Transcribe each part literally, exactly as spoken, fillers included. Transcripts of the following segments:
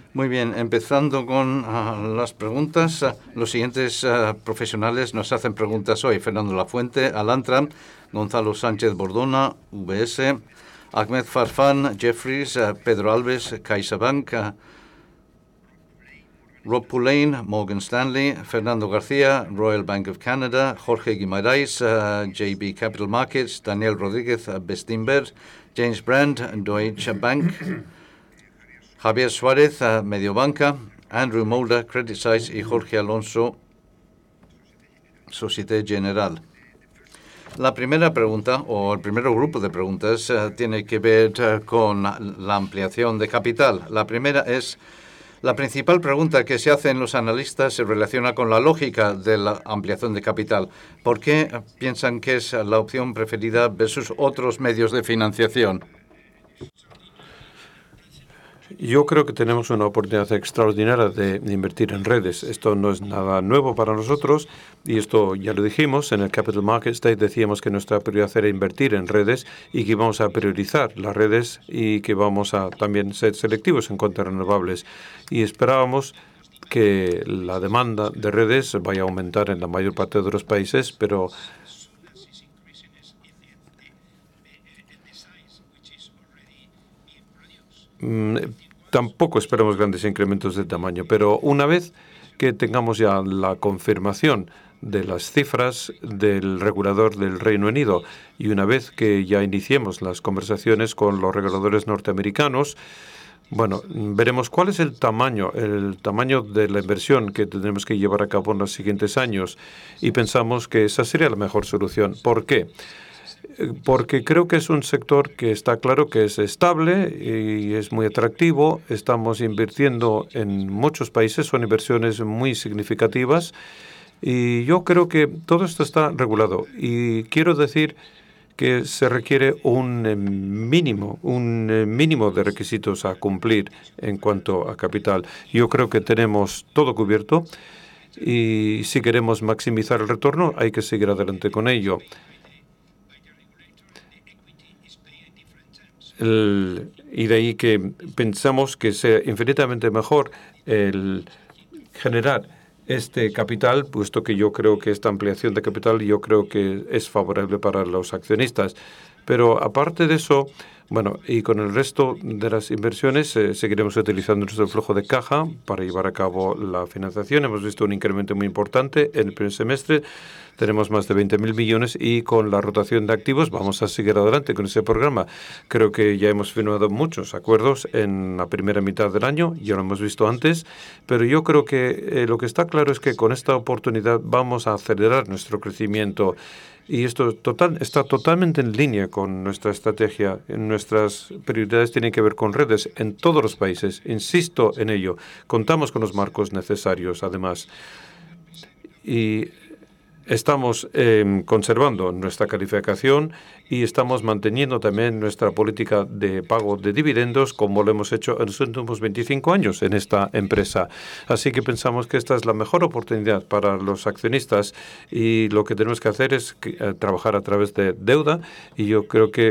Muy bien, empezando con uh, las preguntas. Uh, los siguientes uh, profesionales nos hacen preguntas hoy. Fernando Lafuente, Alantra, Gonzalo Sánchez Bordona, U B S, Ahmed Farfán, Jefferies, uh, Pedro Alves, CaixaBank, uh, Rob Pullein, Morgan Stanley, Fernando García, Royal Bank of Canada, Jorge Guimarães, uh, J B Capital Markets, Daniel Rodríguez, uh, Bestinver, James Brand, Deutsche Bank, Javier Suárez, uh, Mediobanca, Andrew Mulder, Credit Suisse y Jorge Alonso, Société Générale. La primera pregunta, o el primer grupo de preguntas, uh, tiene que ver uh, con la ampliación de capital. La primera es: la principal pregunta que se hacen los analistas se relaciona con la lógica de la ampliación de capital. ¿Por qué piensan que es la opción preferida versus otros medios de financiación? Yo creo que tenemos una oportunidad extraordinaria de invertir en redes. Esto no es nada nuevo para nosotros y esto ya lo dijimos en el Capital Markets Day. Decíamos que nuestra prioridad era invertir en redes y que íbamos a priorizar las redes y que vamos a también ser selectivos en cuanto a renovables. Y esperábamos que la demanda de redes vaya a aumentar en la mayor parte de los países, pero tampoco esperamos grandes incrementos de tamaño, pero una vez que tengamos ya la confirmación de las cifras del regulador del Reino Unido y una vez que ya iniciemos las conversaciones con los reguladores norteamericanos, bueno, veremos cuál es el tamaño, el tamaño de la inversión que tendremos que llevar a cabo en los siguientes años y pensamos que esa sería la mejor solución. ¿Por qué? Porque creo que es un sector que está claro que es estable y es muy atractivo. Estamos invirtiendo en muchos países, son inversiones muy significativas y yo creo que todo esto está regulado. Y quiero decir que se requiere un mínimo, un mínimo de requisitos a cumplir en cuanto a capital. Yo creo que tenemos todo cubierto y si queremos maximizar el retorno hay que seguir adelante con ello. El, y de ahí que pensamos que sea infinitamente mejor el generar este capital, puesto que yo creo que esta ampliación de capital yo creo que es favorable para los accionistas. Pero aparte de eso, bueno, y con el resto de las inversiones eh, seguiremos utilizando nuestro flujo de caja para llevar a cabo la financiación. Hemos visto un incremento muy importante en el primer semestre. Tenemos más de veinte mil millones y con la rotación de activos vamos a seguir adelante con ese programa. Creo que ya hemos firmado muchos acuerdos en la primera mitad del año, ya lo hemos visto antes, pero yo creo que eh, lo que está claro es que con esta oportunidad vamos a acelerar nuestro crecimiento. Y esto total, está totalmente en línea con nuestra estrategia. Nuestras prioridades tienen que ver con redes en todos los países. Insisto en ello. Contamos con los marcos necesarios, además. Y estamos eh, conservando nuestra calificación y estamos manteniendo también nuestra política de pago de dividendos como lo hemos hecho en los últimos veinticinco años en esta empresa. Así que pensamos que esta es la mejor oportunidad para los accionistas y lo que tenemos que hacer es que, eh, trabajar a través de deuda y yo creo que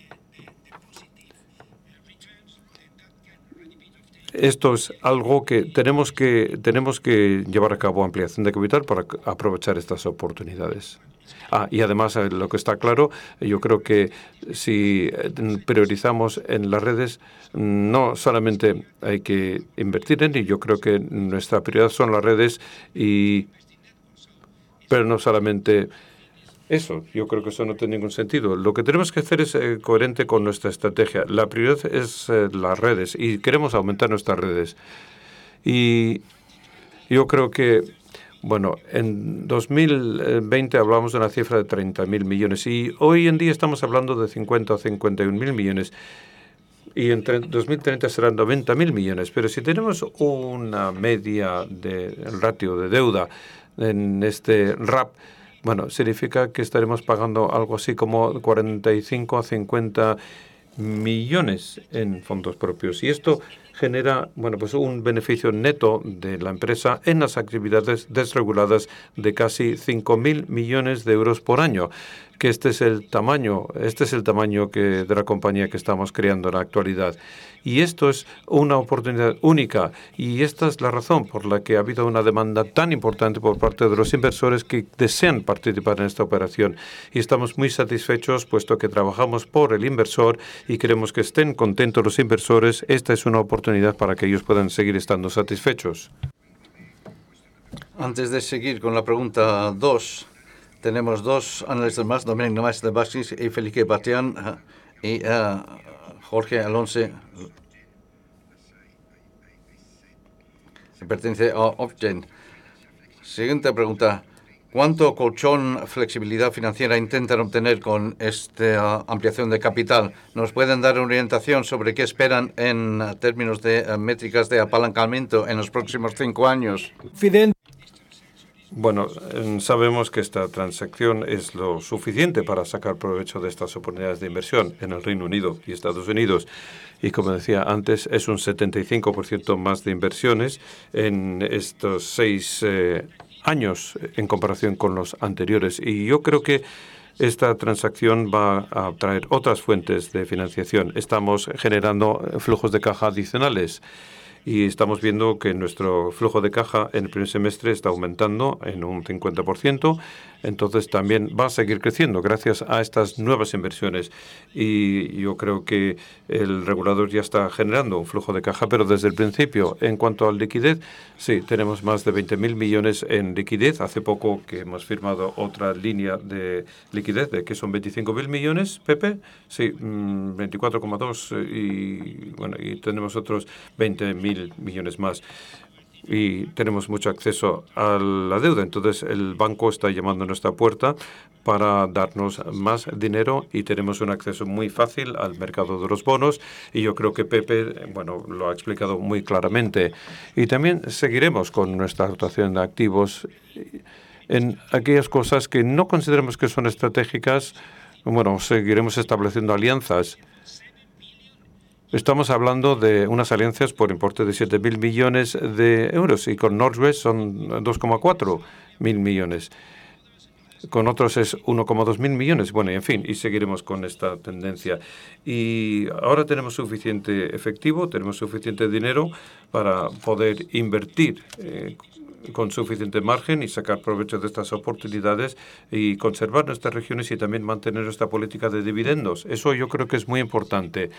esto es algo que tenemos que tenemos que llevar a cabo ampliación de capital para aprovechar estas oportunidades. Ah, y además, lo que está claro, yo creo que si priorizamos en las redes, no solamente hay que invertir en ello, yo creo que nuestra prioridad son las redes, y pero no solamente eso, yo creo que eso no tiene ningún sentido. Lo que tenemos que hacer es eh, coherente con nuestra estrategia. La prioridad es eh, las redes y queremos aumentar nuestras redes. Y yo creo que, bueno, en dos mil veinte hablamos de una cifra de treinta mil millones y hoy en día estamos hablando de cincuenta o cincuenta y un mil millones. Y en dos mil treinta serán noventa mil millones. Pero si tenemos una media de el ratio de deuda en este R A P, bueno, significa que estaremos pagando algo así como cuarenta y cinco a cincuenta millones en fondos propios. Y esto genera, bueno, pues un beneficio neto de la empresa en las actividades desreguladas de casi cinco mil millones de euros por año. que este es el tamaño, este es el tamaño que, de la compañía que estamos creando en la actualidad. Y esto es una oportunidad única y esta es la razón por la que ha habido una demanda tan importante por parte de los inversores que desean participar en esta operación. Y estamos muy satisfechos puesto que trabajamos por el inversor y queremos que estén contentos los inversores. Esta es una oportunidad para que ellos puedan seguir estando satisfechos. Antes de seguir con la pregunta dos, tenemos dos analistas más, Dominic Nomás de Baxis y Felipe Batián y uh, Jorge Alonso, que pertenece a Ofgen. Siguiente pregunta. ¿Cuánto colchón flexibilidad financiera intentan obtener con esta ampliación de capital? ¿Nos pueden dar orientación sobre qué esperan en términos de uh, métricas de apalancamiento en los próximos cinco años? Bueno, sabemos que esta transacción es lo suficiente para sacar provecho de estas oportunidades de inversión en el Reino Unido y Estados Unidos. Y como decía antes, es un setenta y cinco por ciento más de inversiones en estos seis eh, años en comparación con los anteriores. Y yo creo que esta transacción va a traer otras fuentes de financiación. Estamos generando flujos de caja adicionales. Y estamos viendo que nuestro flujo de caja en el primer semestre está aumentando en un cincuenta por ciento. Entonces también va a seguir creciendo gracias a estas nuevas inversiones. Y yo creo que el regulador ya está generando un flujo de caja, pero desde el principio. En cuanto a liquidez, sí, tenemos más de veinte mil millones en liquidez. Hace poco que hemos firmado otra línea de liquidez, de que son veinticinco mil millones, Pepe. Sí, veinticuatro coma dos y, bueno, y tenemos otros veinte mil millones más. Y tenemos mucho acceso a la deuda. Entonces, el banco está llamando a nuestra puerta para darnos más dinero y tenemos un acceso muy fácil al mercado de los bonos. Y yo creo que Pepe, bueno, lo ha explicado muy claramente. Y también seguiremos con nuestra rotación de activos en aquellas cosas que no consideramos que son estratégicas. Bueno, seguiremos estableciendo alianzas. Estamos hablando de unas alianzas por importe de siete mil millones de euros y con Northwest son dos coma cuatro mil millones. Con otros es uno coma dos mil millones. Bueno, y en fin, y seguiremos con esta tendencia. Y ahora tenemos suficiente efectivo, tenemos suficiente dinero para poder invertir eh, con suficiente margen y sacar provecho de estas oportunidades y conservar nuestras regiones y también mantener nuestra política de dividendos. Eso yo creo que es muy importante.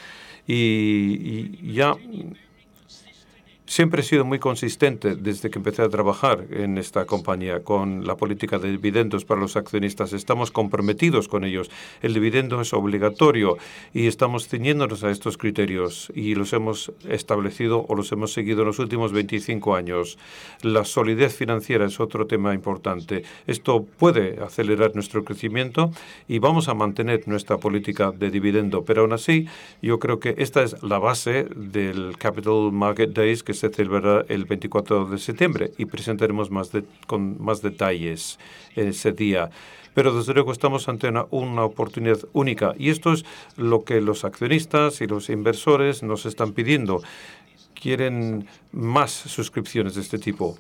Y, y ya siempre he sido muy consistente desde que empecé a trabajar en esta compañía con la política de dividendos para los accionistas. Estamos comprometidos con ellos. El dividendo es obligatorio y estamos ciñéndonos a estos criterios y los hemos establecido o los hemos seguido en los últimos veinticinco años. La solidez financiera es otro tema importante. Esto puede acelerar nuestro crecimiento y vamos a mantener nuestra política de dividendo. Pero aún así, yo creo que esta es la base del Capital Market Days que se celebrará el veinticuatro de septiembre y presentaremos más de, con más detalles en ese día. Pero desde luego estamos ante una, una oportunidad única y esto es lo que los accionistas y los inversores nos están pidiendo. Quieren más suscripciones de este tipo.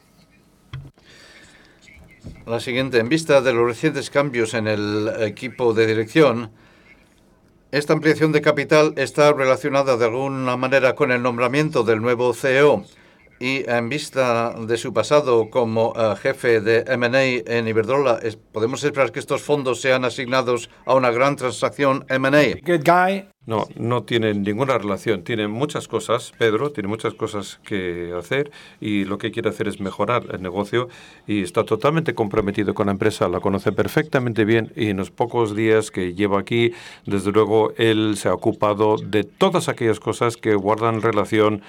La siguiente, en vista de los recientes cambios en el equipo de dirección, ¿esta ampliación de capital está relacionada de alguna manera con el nombramiento del nuevo C E O? Y en vista de su pasado como uh, jefe de M and A en Iberdrola, es, ¿podemos esperar que estos fondos sean asignados a una gran transacción M and A? Good guy. No, no tienen ninguna relación. Tiene muchas cosas, Pedro, tiene muchas cosas que hacer y lo que quiere hacer es mejorar el negocio y está totalmente comprometido con la empresa, la conoce perfectamente bien y en los pocos días que lleva aquí, desde luego, él se ha ocupado de todas aquellas cosas que guardan relación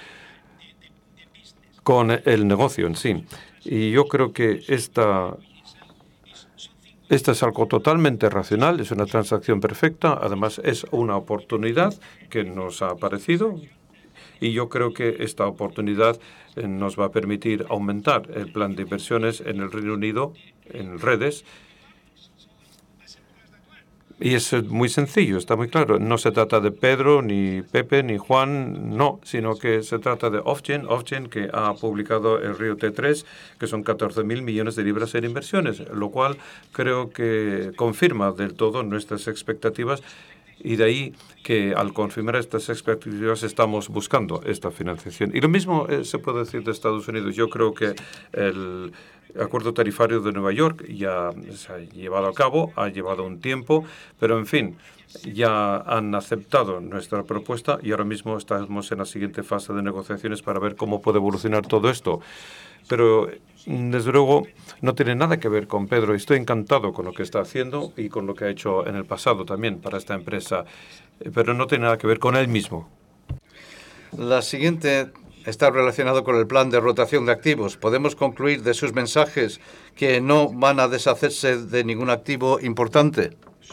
con el negocio en sí. Y yo creo que esta... Esto es algo totalmente racional, es una transacción perfecta, además es una oportunidad que nos ha aparecido y yo creo que esta oportunidad nos va a permitir aumentar el plan de inversiones en el Reino Unido, en redes, Y es muy sencillo, está muy claro. No se trata de Pedro, ni Pepe, ni Juan, no, sino que se trata de Ofgem, Ofgem que ha publicado el Río T tres, que son catorce mil millones de libras en inversiones, lo cual creo que confirma del todo nuestras expectativas. Y de ahí que al confirmar estas expectativas estamos buscando esta financiación. Y lo mismo eh, se puede decir de Estados Unidos. Yo creo que el acuerdo tarifario de Nueva York ya se ha llevado a cabo, ha llevado un tiempo, pero en fin, ya han aceptado nuestra propuesta y ahora mismo estamos en la siguiente fase de negociaciones para ver cómo puede evolucionar todo esto. Pero, desde luego, no tiene nada que ver con Pedro. Estoy encantado con lo que está haciendo y con lo que ha hecho en el pasado también para esta empresa, pero no tiene nada que ver con él mismo. La siguiente está relacionado con el plan de rotación de activos. ¿Podemos concluir de sus mensajes que no van a deshacerse de ningún activo importante?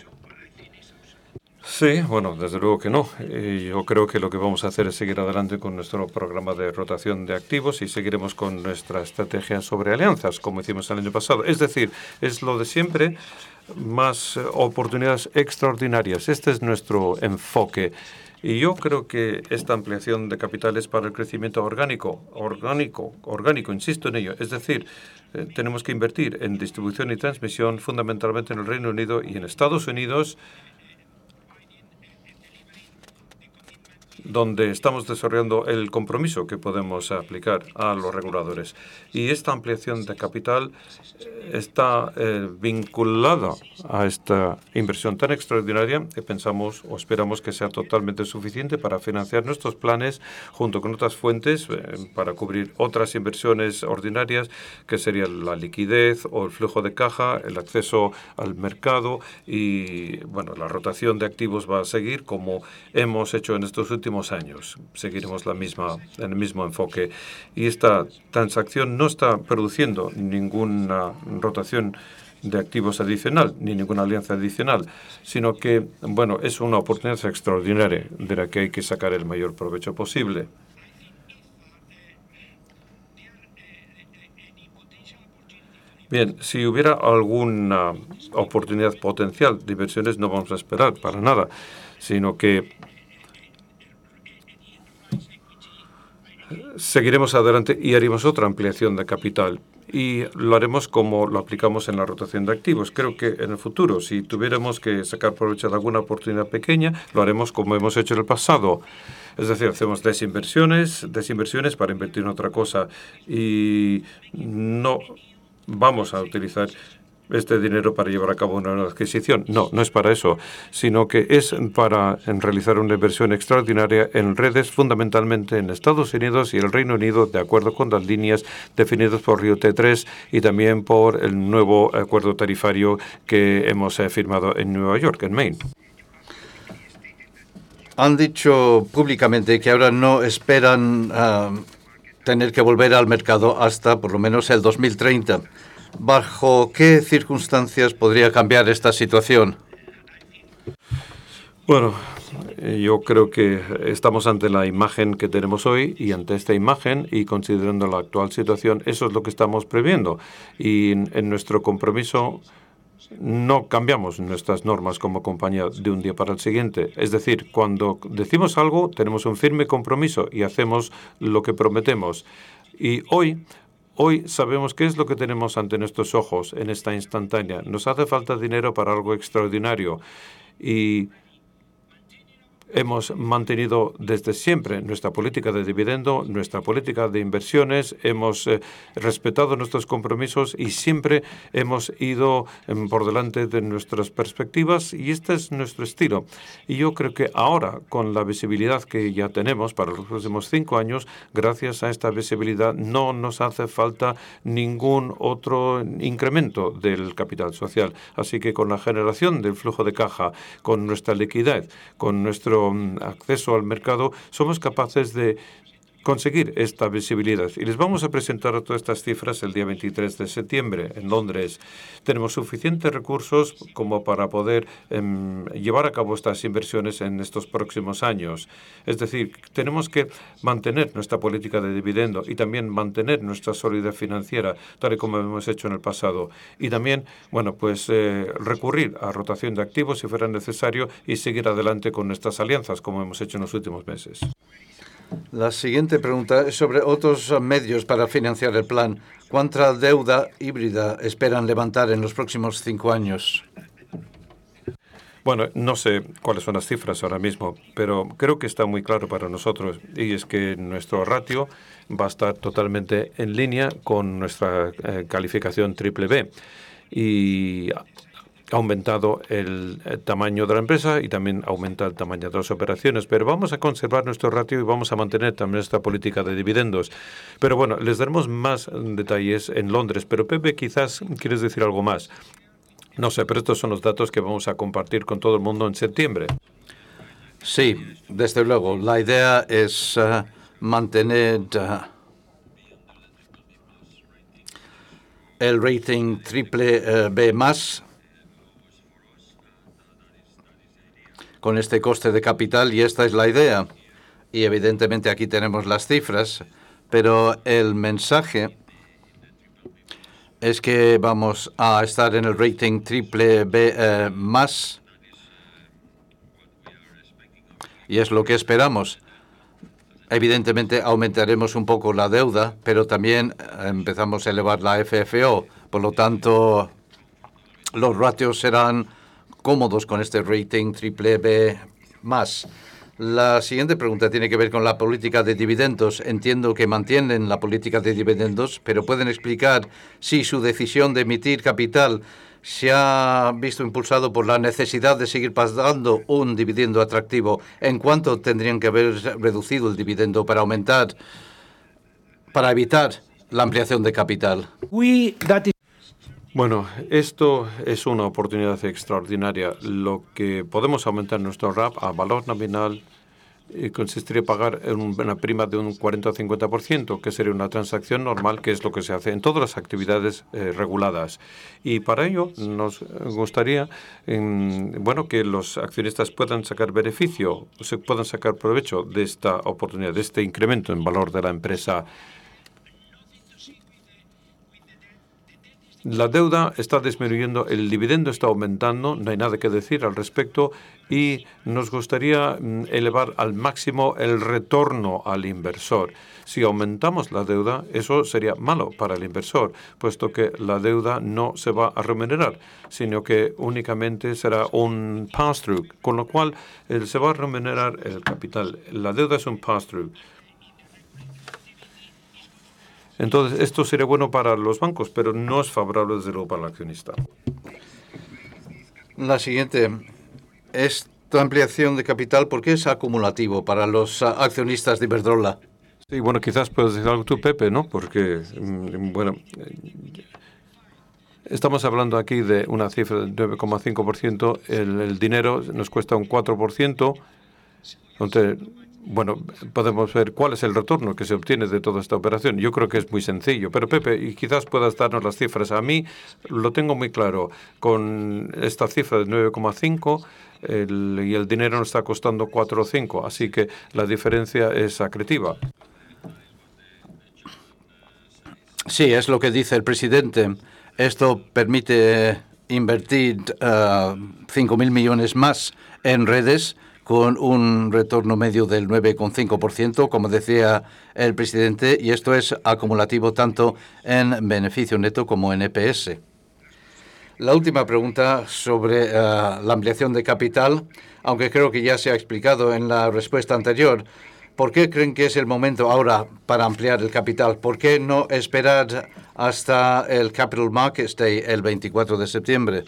Sí, bueno, desde luego que no. Eh, yo creo que lo que vamos a hacer es seguir adelante con nuestro programa de rotación de activos y seguiremos con nuestra estrategia sobre alianzas, como hicimos el año pasado. Es decir, es lo de siempre, más eh, oportunidades extraordinarias. Este es nuestro enfoque. Y yo creo que esta ampliación de capitales para el crecimiento orgánico, orgánico, orgánico, insisto en ello, es decir, eh, tenemos que invertir en distribución y transmisión fundamentalmente en el Reino Unido y en Estados Unidos, donde estamos desarrollando el compromiso que podemos aplicar a los reguladores. Y esta ampliación de capital está eh, vinculada a esta inversión tan extraordinaria que pensamos o esperamos que sea totalmente suficiente para financiar nuestros planes junto con otras fuentes eh, para cubrir otras inversiones ordinarias, que serían la liquidez o el flujo de caja, el acceso al mercado y, bueno, la rotación de activos va a seguir como hemos hecho en estos últimos años. Seguiremos la misma, en el mismo enfoque. Y esta transacción no está produciendo ninguna rotación de activos adicional, ni ninguna alianza adicional, sino que, bueno, es una oportunidad extraordinaria de la que hay que sacar el mayor provecho posible. Bien, si hubiera alguna oportunidad potencial de inversiones, no vamos a esperar para nada, sino que seguiremos adelante y haremos otra ampliación de capital. Y lo haremos como lo aplicamos en la rotación de activos. Creo que en el futuro, si tuviéramos que sacar provecho de alguna oportunidad pequeña, lo haremos como hemos hecho en el pasado. Es decir, hacemos desinversiones, desinversiones para invertir en otra cosa y no vamos a utilizar este dinero para llevar a cabo una nueva adquisición. No, no es para eso, sino que es para en realizar una inversión extraordinaria en redes, fundamentalmente en Estados Unidos y el Reino Unido, de acuerdo con las líneas definidas por Río T tres y también por el nuevo acuerdo tarifario que hemos eh, firmado en Nueva York, en Maine. Han dicho públicamente que ahora no esperan uh, tener que volver al mercado hasta por lo menos el dos mil treinta. ¿Bajo qué circunstancias podría cambiar esta situación? Bueno, yo creo que estamos ante la imagen que tenemos hoy y ante esta imagen y considerando la actual situación, eso es lo que estamos previendo. Y en, en nuestro compromiso no cambiamos nuestras normas como compañía de un día para el siguiente. Es decir, cuando decimos algo, tenemos un firme compromiso y hacemos lo que prometemos. Y hoy... Hoy sabemos qué es lo que tenemos ante nuestros ojos en esta instantánea. Nos hace falta dinero para algo extraordinario y hemos mantenido desde siempre nuestra política de dividendo, nuestra política de inversiones, hemos eh, respetado nuestros compromisos y siempre hemos ido eh, por delante de nuestras perspectivas y este es nuestro estilo. Y yo creo que ahora, con la visibilidad que ya tenemos para los próximos cinco años, gracias a esta visibilidad no nos hace falta ningún otro incremento del capital social. Así que con la generación del flujo de caja, con nuestra liquidez, con nuestro acceso al mercado, somos capaces de conseguir esta visibilidad. Y les vamos a presentar todas estas cifras el día veintitrés de septiembre en Londres. Tenemos suficientes recursos como para poder eh, llevar a cabo estas inversiones en estos próximos años. Es decir, tenemos que mantener nuestra política de dividendo y también mantener nuestra solidez financiera, tal y como hemos hecho en el pasado. Y también, bueno, pues eh, recurrir a rotación de activos si fuera necesario y seguir adelante con nuestras alianzas, como hemos hecho en los últimos meses. La siguiente pregunta es sobre otros medios para financiar el plan. ¿Cuánta deuda híbrida esperan levantar en los próximos cinco años? Bueno, no sé cuáles son las cifras ahora mismo, pero creo que está muy claro para nosotros, y es que nuestro ratio va a estar totalmente en línea con nuestra eh, calificación triple B. Y ha aumentado el, el tamaño de la empresa y también aumenta el tamaño de las operaciones, pero vamos a conservar nuestro ratio y vamos a mantener también esta política de dividendos. Pero bueno, les daremos más detalles en Londres, pero Pepe, quizás quieres decir algo más. No sé, pero estos son los datos que vamos a compartir con todo el mundo en septiembre. Sí, desde luego. La idea es uh, mantener uh, el rating triple uh, B más con este coste de capital, y esta es la idea. Y evidentemente aquí tenemos las cifras, pero el mensaje es que vamos a estar en el rating triple B eh, más, y es lo que esperamos. Evidentemente aumentaremos un poco la deuda, pero también empezamos a elevar la F F O. Por lo tanto, los ratios serán cómodos con este rating triple B más. La siguiente pregunta tiene que ver con la política de dividendos. Entiendo que mantienen la política de dividendos, pero ¿pueden explicar si su decisión de emitir capital se ha visto impulsado por la necesidad de seguir pagando un dividendo atractivo? ¿En cuánto tendrían que haber reducido el dividendo para aumentar, para evitar la ampliación de capital? We, that is Bueno, esto es una oportunidad extraordinaria. Lo que podemos aumentar nuestro R A P a valor nominal eh, consistiría en pagar una prima de un cuarenta o cincuenta por ciento, que sería una transacción normal, que es lo que se hace en todas las actividades eh, reguladas. Y para ello nos gustaría eh, bueno, que los accionistas puedan sacar beneficio, se puedan sacar provecho de esta oportunidad, de este incremento en valor de la empresa. La deuda está disminuyendo, el dividendo está aumentando, no hay nada que decir al respecto, y nos gustaría elevar al máximo el retorno al inversor. Si aumentamos la deuda, eso sería malo para el inversor, puesto que la deuda no se va a remunerar, sino que únicamente será un pass-through, con lo cual eh, se va a remunerar el capital. La deuda es un pass-through. Entonces, esto sería bueno para los bancos, pero no es favorable, desde luego, para el accionista. La siguiente, esta ampliación de capital, ¿por qué es acumulativo para los uh, accionistas de Iberdrola? Sí, bueno, quizás puedes decir algo tú, Pepe, ¿no? Porque, bueno, estamos hablando aquí de una cifra del nueve coma cinco por ciento. El, el dinero nos cuesta un cuatro por ciento. Entonces, bueno, podemos ver cuál es el retorno que se obtiene de toda esta operación. Yo creo que es muy sencillo. Pero, Pepe, y quizás puedas darnos las cifras. A mí lo tengo muy claro. Con esta cifra de nueve coma cinco el, y el dinero nos está costando cuatro o cinco. Así que la diferencia es acretiva. Sí, es lo que dice el presidente. Esto permite invertir uh, cinco mil millones más en redes, con un retorno medio del nueve coma cinco por ciento, como decía el presidente, y esto es acumulativo tanto en beneficio neto como en E P S. La última pregunta sobre uh, la ampliación de capital, aunque creo que ya se ha explicado en la respuesta anterior. ¿Por qué creen que es el momento ahora para ampliar el capital? ¿Por qué no esperar hasta el Capital Markets Day el veinticuatro de septiembre?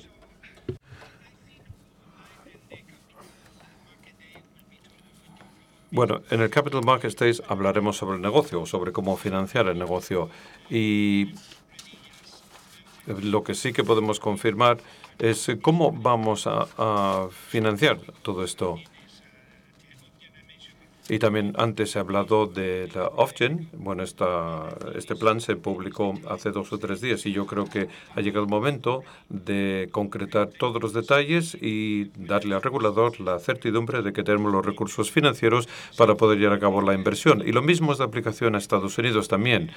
Bueno, en el Capital Markets Days hablaremos sobre el negocio, sobre cómo financiar el negocio. Y lo que sí que podemos confirmar es cómo vamos a, a financiar todo esto. Y también antes se ha hablado de la Ofgem. Bueno, esta, este plan se publicó hace dos o tres días y yo creo que ha llegado el momento de concretar todos los detalles y darle al regulador la certidumbre de que tenemos los recursos financieros para poder llevar a cabo la inversión. Y lo mismo es de aplicación a Estados Unidos también.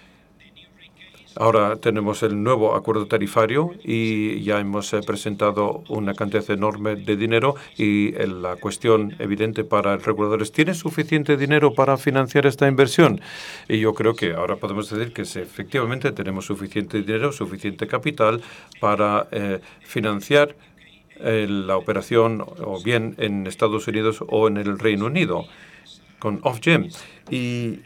Ahora tenemos el nuevo acuerdo tarifario y ya hemos eh, presentado una cantidad enorme de dinero y eh, la cuestión evidente para el regulador es, ¿tiene suficiente dinero para financiar esta inversión? Y yo creo que ahora podemos decir que sí, efectivamente tenemos suficiente dinero, suficiente capital para eh, financiar eh, la operación o bien en Estados Unidos o en el Reino Unido con Ofgem. Y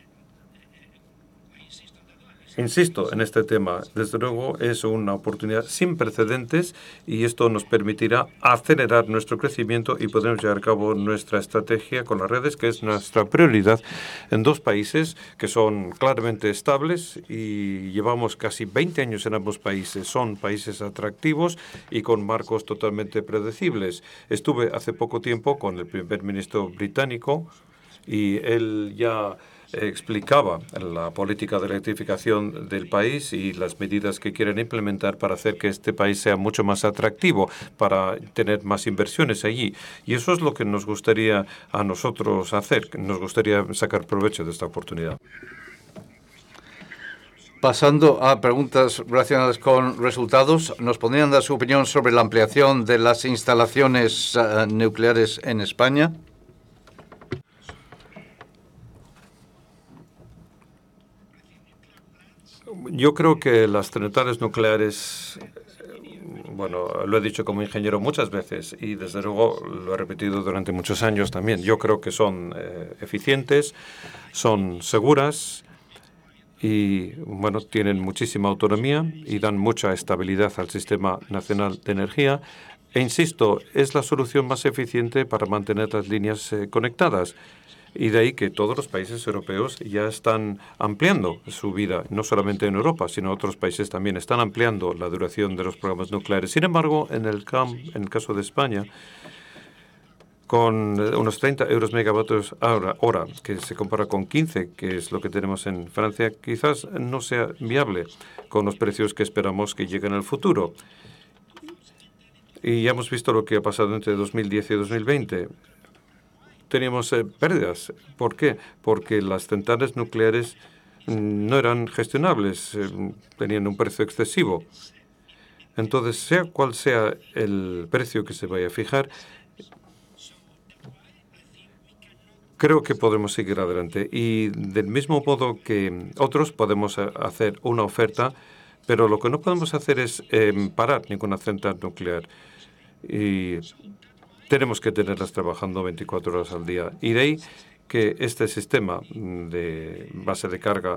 insisto en este tema, desde luego es una oportunidad sin precedentes y esto nos permitirá acelerar nuestro crecimiento y podemos llevar a cabo nuestra estrategia con las redes, que es nuestra prioridad en dos países que son claramente estables y llevamos casi veinte años en ambos países. Son países atractivos y con marcos totalmente predecibles. Estuve hace poco tiempo con el primer ministro británico y él ya explicaba la política de electrificación del país y las medidas que quieren implementar para hacer que este país sea mucho más atractivo, para tener más inversiones allí. Y eso es lo que nos gustaría a nosotros hacer. Nos gustaría sacar provecho de esta oportunidad. Pasando a preguntas relacionadas con resultados, ¿nos podrían dar su opinión sobre la ampliación de las instalaciones uh, nucleares en España? Yo creo que las centrales nucleares, bueno, lo he dicho como ingeniero muchas veces y desde luego lo he repetido durante muchos años también. Yo creo que son eh, eficientes, son seguras y, bueno, tienen muchísima autonomía y dan mucha estabilidad al Sistema Nacional de Energía. E insisto, es la solución más eficiente para mantener las líneas eh, conectadas. Y de ahí que todos los países europeos ya están ampliando su vida, no solamente en Europa, sino otros países también están ampliando la duración de los programas nucleares. Sin embargo, en el, cam en el caso de España, con unos treinta euros megavatios hora, hora, que se compara con quince, que es lo que tenemos en Francia, quizás no sea viable con los precios que esperamos que lleguen en el futuro. Y ya hemos visto lo que ha pasado entre dos mil diez y dos mil veinte. Teníamos eh, pérdidas. ¿Por qué? Porque las centrales nucleares no eran gestionables, eh, tenían un precio excesivo. Entonces, sea cual sea el precio que se vaya a fijar, creo que podremos seguir adelante. Y del mismo modo que otros podemos hacer una oferta, pero lo que no podemos hacer es eh, parar ninguna central nuclear. Y tenemos que tenerlas trabajando veinticuatro horas al día. Y de ahí que este sistema de base de carga,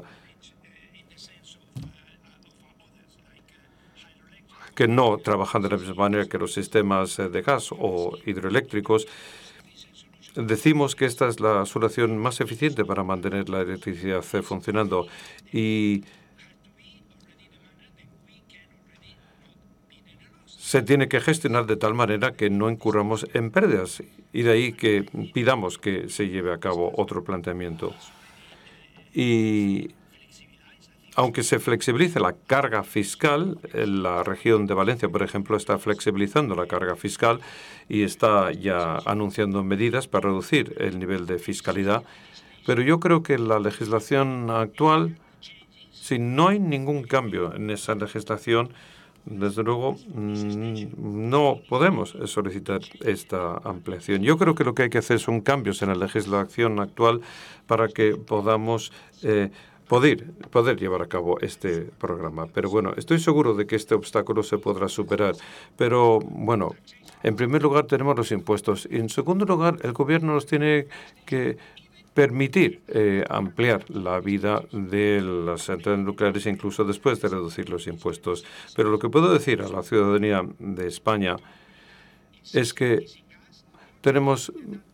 que no trabajan de la misma manera que los sistemas de gas o hidroeléctricos, decimos que esta es la solución más eficiente para mantener la electricidad funcionando. Y se tiene que gestionar de tal manera que no incurramos en pérdidas y de ahí que pidamos que se lleve a cabo otro planteamiento. Y aunque se flexibilice la carga fiscal, en la región de Valencia, por ejemplo, está flexibilizando la carga fiscal y está ya anunciando medidas para reducir el nivel de fiscalidad. Pero yo creo que la legislación actual, si no hay ningún cambio en esa legislación, desde luego, no podemos solicitar esta ampliación. Yo creo que lo que hay que hacer son cambios en la legislación actual para que podamos eh, poder, poder llevar a cabo este programa. Pero bueno, estoy seguro de que este obstáculo se podrá superar. Pero bueno, en primer lugar tenemos los impuestos. Y en segundo lugar, el gobierno nos tiene que permitir eh, ampliar la vida de las centrales nucleares incluso después de reducir los impuestos. Pero lo que puedo decir a la ciudadanía de España es que tenemos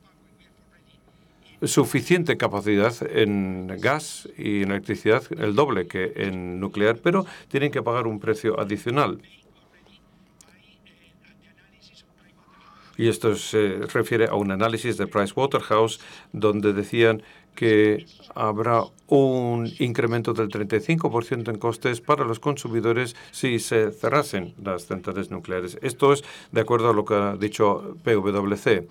suficiente capacidad en gas y en electricidad, el doble que en nuclear, pero tienen que pagar un precio adicional. Y esto se refiere a un análisis de Pricewaterhouse donde decían que habrá un incremento del treinta y cinco por ciento en costes para los consumidores si se cerrasen las centrales nucleares. Esto es de acuerdo a lo que ha dicho P W C.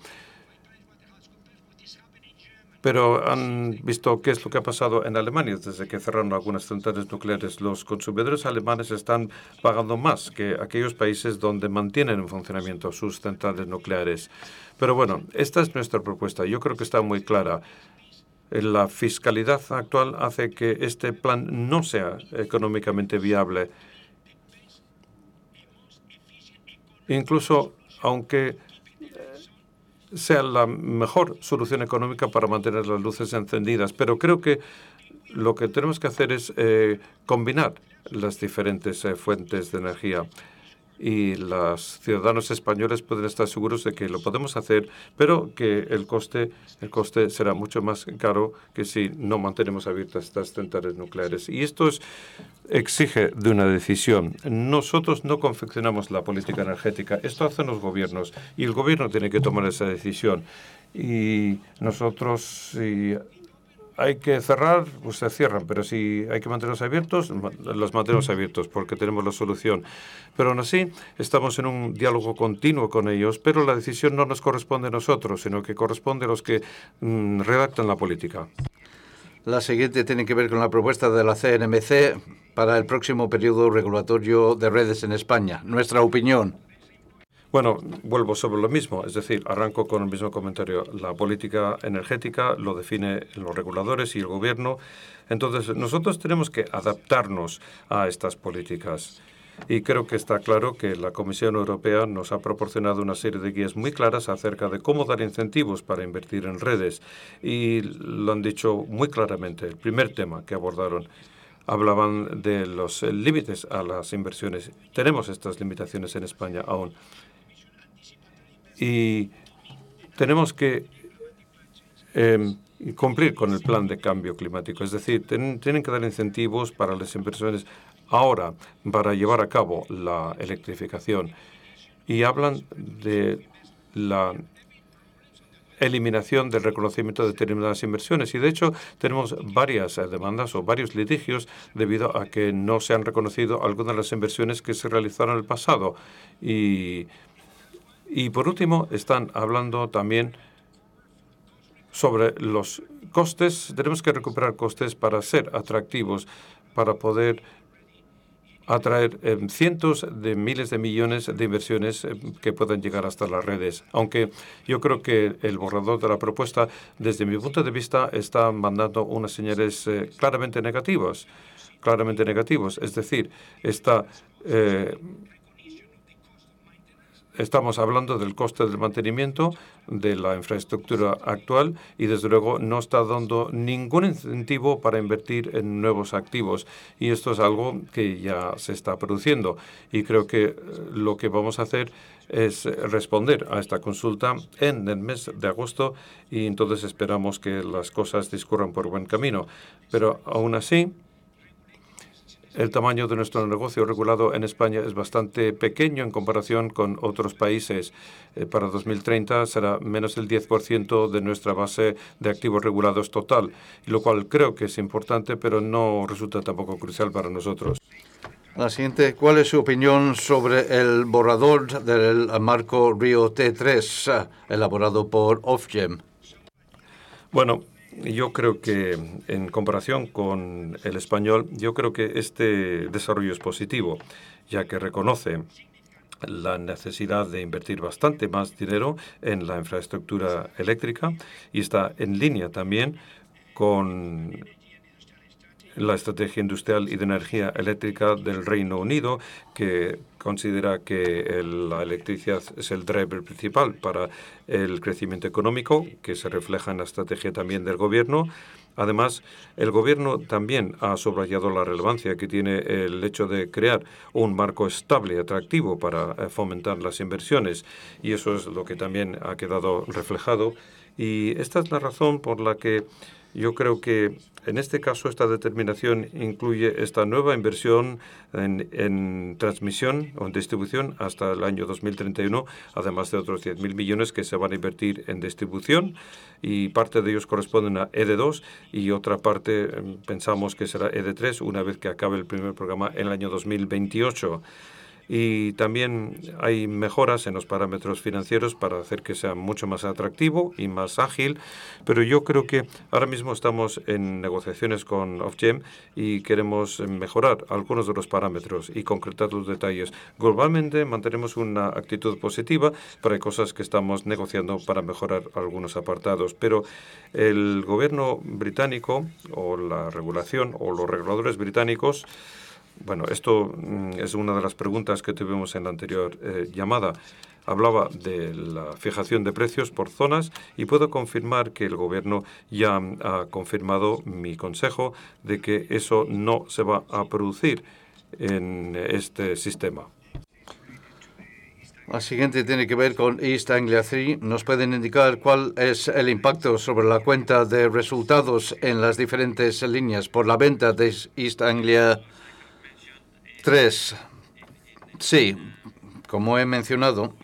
Pero han visto qué es lo que ha pasado en Alemania desde que cerraron algunas centrales nucleares. Los consumidores alemanes están pagando más que aquellos países donde mantienen en funcionamiento sus centrales nucleares. Pero bueno, esta es nuestra propuesta. Yo creo que está muy clara. La fiscalidad actual hace que este plan no sea económicamente viable. Incluso aunque sea la mejor solución económica para mantener las luces encendidas. Pero creo que lo que tenemos que hacer es eh, combinar las diferentes eh, fuentes de energía. Y los ciudadanos españoles pueden estar seguros de que lo podemos hacer, pero que el coste, el coste será mucho más caro que si no mantenemos abiertas estas centrales nucleares. Y esto es, exige de una decisión. Nosotros no confeccionamos la política energética. Esto hacen los gobiernos y el gobierno tiene que tomar esa decisión. Y nosotros, si hay que cerrar, pues se cierran, pero si hay que mantenerlos abiertos, los mantenemos abiertos porque tenemos la solución. Pero aún así, estamos en un diálogo continuo con ellos, pero la decisión no nos corresponde a nosotros, sino que corresponde a los que mmm, redactan la política. La siguiente tiene que ver con la propuesta de la C N M C para el próximo periodo regulatorio de redes en España. Nuestra opinión. Bueno, vuelvo sobre lo mismo, es decir, arranco con el mismo comentario. La política energética lo define los reguladores y el gobierno. Entonces, nosotros tenemos que adaptarnos a estas políticas. Y creo que está claro que la Comisión Europea nos ha proporcionado una serie de guías muy claras acerca de cómo dar incentivos para invertir en redes. Y lo han dicho muy claramente. El primer tema que abordaron, hablaban de los límites a las inversiones. Tenemos estas limitaciones en España aún. Y tenemos que eh, cumplir con el plan de cambio climático. Es decir, ten, tienen que dar incentivos para las inversiones ahora para llevar a cabo la electrificación. Y hablan de la eliminación del reconocimiento de determinadas inversiones. Y, de hecho, tenemos varias eh, demandas o varios litigios debido a que no se han reconocido algunas de las inversiones que se realizaron en el pasado. Y... Y, por último, están hablando también sobre los costes. Tenemos que recuperar costes para ser atractivos, para poder atraer eh, cientos de miles de millones de inversiones eh, que puedan llegar hasta las redes. Aunque yo creo que el borrador de la propuesta, desde mi punto de vista, está mandando unas señales eh, claramente negativas. Claramente negativos. Es decir, está... Eh, Estamos hablando del coste del mantenimiento de la infraestructura actual y, desde luego, no está dando ningún incentivo para invertir en nuevos activos. Y esto es algo que ya se está produciendo. Y creo que lo que vamos a hacer es responder a esta consulta en el mes de agosto y entonces esperamos que las cosas discurran por buen camino. Pero, aún así, el tamaño de nuestro negocio regulado en España es bastante pequeño en comparación con otros países. Eh, para dos mil treinta será menos del diez por ciento de nuestra base de activos regulados total, lo cual creo que es importante, pero no resulta tampoco crucial para nosotros. La siguiente, ¿cuál es su opinión sobre el borrador del marco Río T tres elaborado por Ofgem? Bueno, yo creo que en comparación con el español, yo creo que este desarrollo es positivo, ya que reconoce la necesidad de invertir bastante más dinero en la infraestructura eléctrica y está en línea también con la estrategia industrial y de energía eléctrica del Reino Unido, que considera que el, la electricidad es el driver principal para el crecimiento económico, que se refleja en la estrategia también del Gobierno. Además, el Gobierno también ha subrayado la relevancia que tiene el hecho de crear un marco estable y atractivo para fomentar las inversiones, y eso es lo que también ha quedado reflejado. Y esta es la razón por la que Yo creo que en este caso esta determinación incluye esta nueva inversión en, en transmisión o en distribución hasta el año dos mil treinta y uno, además de otros diez mil millones que se van a invertir en distribución, y parte de ellos corresponden a E D dos y otra parte eh, pensamos que será E D tres una vez que acabe el primer programa en el año dos mil veintiocho. Y también hay mejoras en los parámetros financieros para hacer que sea mucho más atractivo y más ágil, pero yo creo que ahora mismo estamos en negociaciones con Ofgem y queremos mejorar algunos de los parámetros y concretar los detalles. Globalmente mantenemos una actitud positiva, pero hay cosas que estamos negociando para mejorar algunos apartados. Pero el gobierno británico o la regulación o los reguladores británicos, bueno, esto mm, es una de las preguntas que tuvimos en la anterior eh, llamada. Hablaba de la fijación de precios por zonas y puedo confirmar que el Gobierno ya ha confirmado mi consejo de que eso no se va a producir en este sistema. La siguiente tiene que ver con East Anglia tres. ¿Nos pueden indicar cuál es el impacto sobre la cuenta de resultados en las diferentes líneas por la venta de East Anglia tres? Sí, como he mencionado,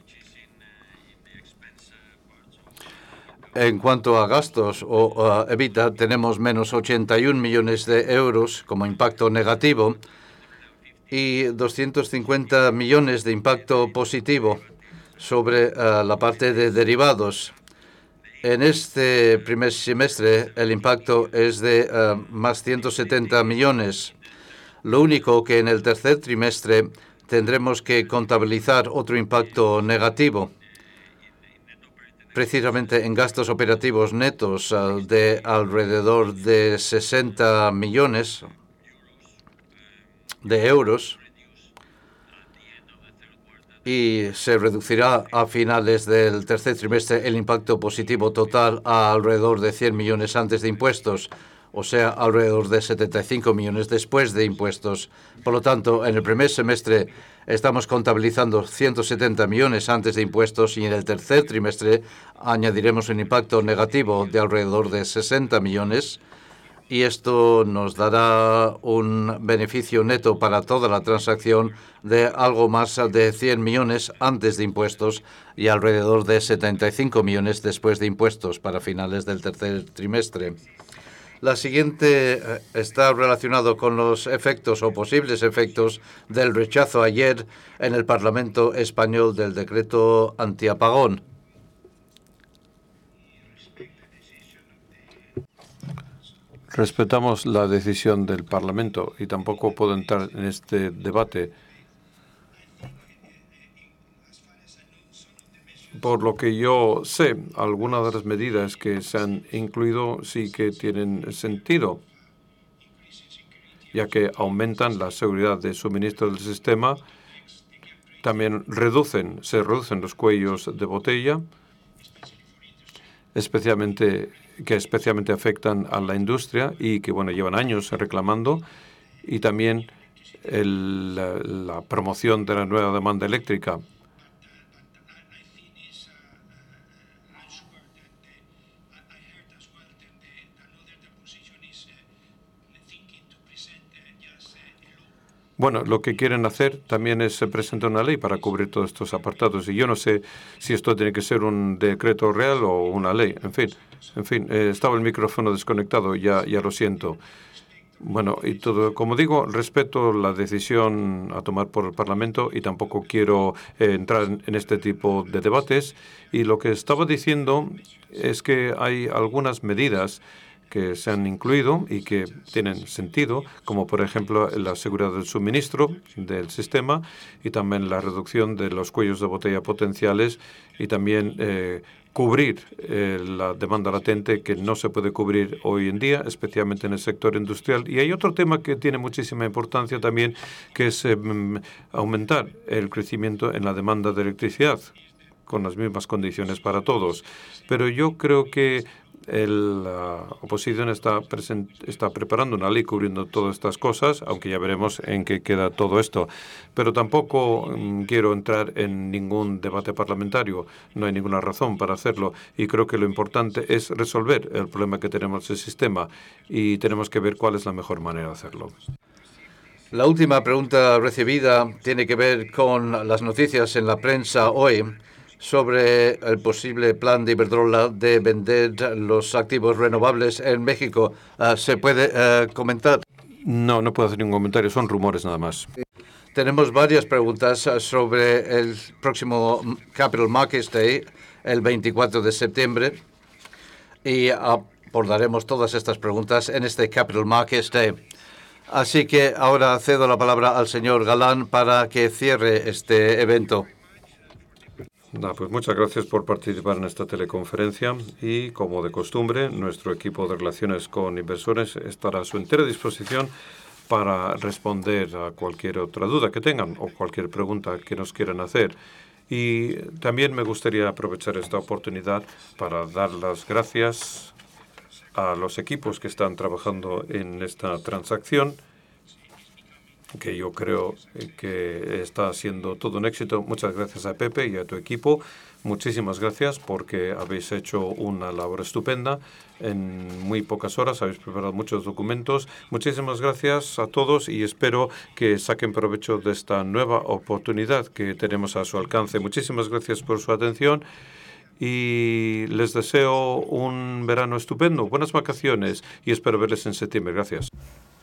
en cuanto a gastos o uh, EBITDA, tenemos menos ochenta y un millones de euros como impacto negativo y doscientos cincuenta millones de impacto positivo sobre uh, la parte de derivados. En este primer semestre el impacto es de uh, más ciento setenta millones. Lo único que en el tercer trimestre tendremos que contabilizar otro impacto negativo, precisamente en gastos operativos netos uh, de alrededor de sesenta millones de euros, y se reducirá a finales del tercer trimestre el impacto positivo total a alrededor de cien millones antes de impuestos, o sea, alrededor de setenta y cinco millones después de impuestos. Por lo tanto, en el primer semestre estamos contabilizando ciento setenta millones antes de impuestos y en el tercer trimestre añadiremos un impacto negativo de alrededor de sesenta millones. Y esto nos dará un beneficio neto para toda la transacción de algo más de cien millones antes de impuestos y alrededor de setenta y cinco millones después de impuestos para finales del tercer trimestre. La siguiente está relacionado con los efectos o posibles efectos del rechazo ayer en el Parlamento español del decreto antiapagón. Respetamos la decisión del Parlamento y tampoco puedo entrar en este debate. Por lo que yo sé, algunas de las medidas que se han incluido sí que tienen sentido, ya que aumentan la seguridad de suministro del sistema, también reducen, se reducen los cuellos de botella, especialmente que especialmente afectan a la industria y que bueno llevan años reclamando, y también el, la, la promoción de la nueva demanda eléctrica. Bueno, lo que quieren hacer también es presentar una ley para cubrir todos estos apartados. Y yo no sé si esto tiene que ser un decreto real o una ley. En fin, en fin, eh, estaba el micrófono desconectado, ya, ya lo siento. Bueno, y todo, como digo, respeto la decisión a tomar por el Parlamento y tampoco quiero eh, entrar en, en este tipo de debates. Y lo que estaba diciendo es que hay algunas medidas que se han incluido y que tienen sentido, como por ejemplo la seguridad del suministro del sistema y también la reducción de los cuellos de botella potenciales y también eh, cubrir eh, la demanda latente que no se puede cubrir hoy en día, especialmente en el sector industrial. Y hay otro tema que tiene muchísima importancia también, que es eh, aumentar el crecimiento en la demanda de electricidad con las mismas condiciones para todos. Pero yo creo que el, la oposición está, present, está preparando una ley cubriendo todas estas cosas, aunque ya veremos en qué queda todo esto. Pero tampoco mm, quiero entrar en ningún debate parlamentario. No hay ninguna razón para hacerlo. Y creo que lo importante es resolver el problema que tenemos en el sistema y tenemos que ver cuál es la mejor manera de hacerlo. La última pregunta recibida tiene que ver con las noticias en la prensa hoy sobre el posible plan de Iberdrola de vender los activos renovables en México. Uh, ¿Se puede uh, comentar? No, no puedo hacer ningún comentario. Son rumores nada más. Tenemos varias preguntas sobre el próximo Capital Markets Day, el veinticuatro de septiembre, y abordaremos todas estas preguntas en este Capital Markets Day. Así que ahora cedo la palabra al señor Galán para que cierre este evento. Da, pues muchas gracias por participar en esta teleconferencia y, como de costumbre, nuestro equipo de relaciones con inversores estará a su entera disposición para responder a cualquier otra duda que tengan o cualquier pregunta que nos quieran hacer. Y también me gustaría aprovechar esta oportunidad para dar las gracias a los equipos que están trabajando en esta transacción, que yo creo que está siendo todo un éxito. Muchas gracias a Pepe y a tu equipo. Muchísimas gracias porque habéis hecho una labor estupenda. En muy pocas horas habéis preparado muchos documentos. Muchísimas gracias a todos y espero que saquen provecho de esta nueva oportunidad que tenemos a su alcance. Muchísimas gracias por su atención y les deseo un verano estupendo, buenas vacaciones y espero verles en septiembre. Gracias.